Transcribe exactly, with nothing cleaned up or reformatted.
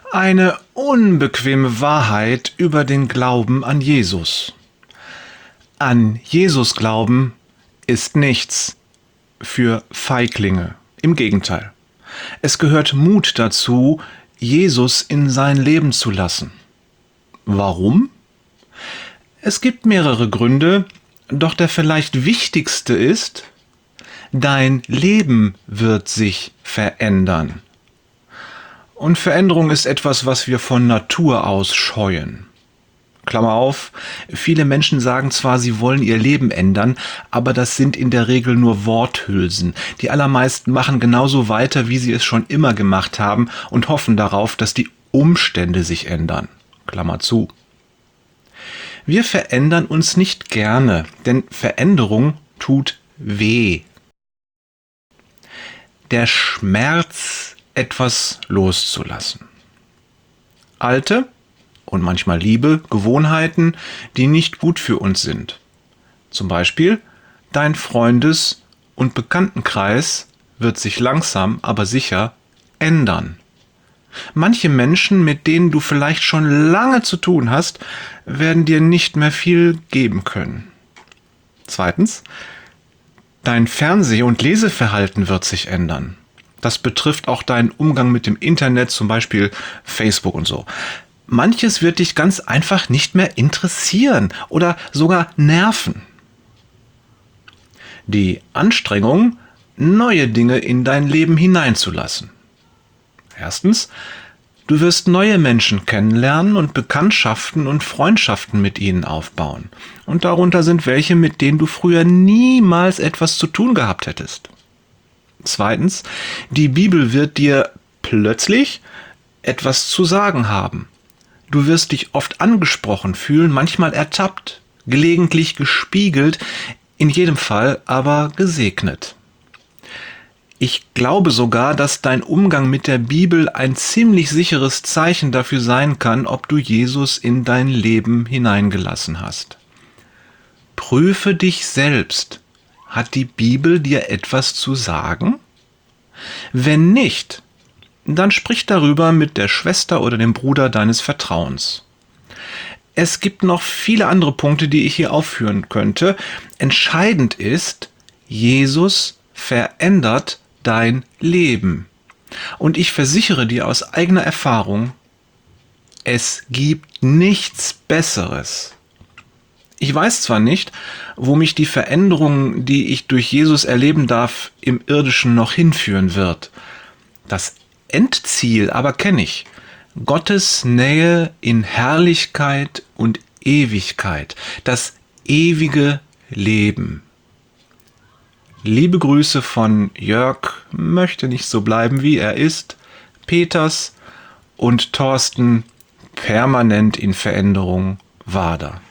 Eine unbequeme Wahrheit über den Glauben an Jesus. An Jesus glauben ist nichts für Feiglinge. Im Gegenteil. Es gehört Mut dazu, Jesus in sein Leben zu lassen. Warum? Es gibt mehrere Gründe, doch der vielleicht wichtigste ist: Dein Leben wird sich verändern. Und Veränderung ist etwas, was wir von Natur aus scheuen. Klammer auf, viele Menschen sagen zwar, sie wollen ihr Leben ändern, aber das sind in der Regel nur Worthülsen. Die allermeisten machen genauso weiter, wie sie es schon immer gemacht haben und hoffen darauf, dass die Umstände sich ändern. Klammer zu. Wir verändern uns nicht gerne, denn Veränderung tut weh. Der Schmerz, etwas loszulassen. Alte und manchmal liebe Gewohnheiten, die nicht gut für uns sind. Zum Beispiel, dein Freundes- und Bekanntenkreis wird sich langsam, aber sicher ändern. Manche Menschen, mit denen du vielleicht schon lange zu tun hast, werden dir nicht mehr viel geben können. Zweitens, dein Fernseh- und Leseverhalten wird sich ändern. Das betrifft auch deinen Umgang mit dem Internet, zum Beispiel Facebook und so. Manches wird dich ganz einfach nicht mehr interessieren oder sogar nerven. Die Anstrengung, neue Dinge in dein Leben hineinzulassen. Erstens, du wirst neue Menschen kennenlernen und Bekanntschaften und Freundschaften mit ihnen aufbauen. Und darunter sind welche, mit denen du früher niemals etwas zu tun gehabt hättest. Zweitens, die Bibel wird dir plötzlich etwas zu sagen haben. Du wirst dich oft angesprochen fühlen, manchmal ertappt, gelegentlich gespiegelt, in jedem Fall aber gesegnet. Ich glaube sogar, dass dein Umgang mit der Bibel ein ziemlich sicheres Zeichen dafür sein kann, ob du Jesus in dein Leben hineingelassen hast. Prüfe dich selbst. Hat die Bibel dir etwas zu sagen? Wenn nicht, dann sprich darüber mit der Schwester oder dem Bruder deines Vertrauens. Es gibt noch viele andere Punkte, die ich hier aufführen könnte. Entscheidend ist, Jesus verändert dein Leben. Und ich versichere dir aus eigener Erfahrung, es gibt nichts Besseres. Ich weiß zwar nicht, wo mich die Veränderung, die ich durch Jesus erleben darf, im Irdischen noch hinführen wird. Das Endziel aber kenne ich. Gottes Nähe in Herrlichkeit und Ewigkeit. Das ewige Leben. Liebe Grüße von Jörg, möchte nicht so bleiben, wie er ist, Peters und Thorsten, permanent in Veränderung, Wader.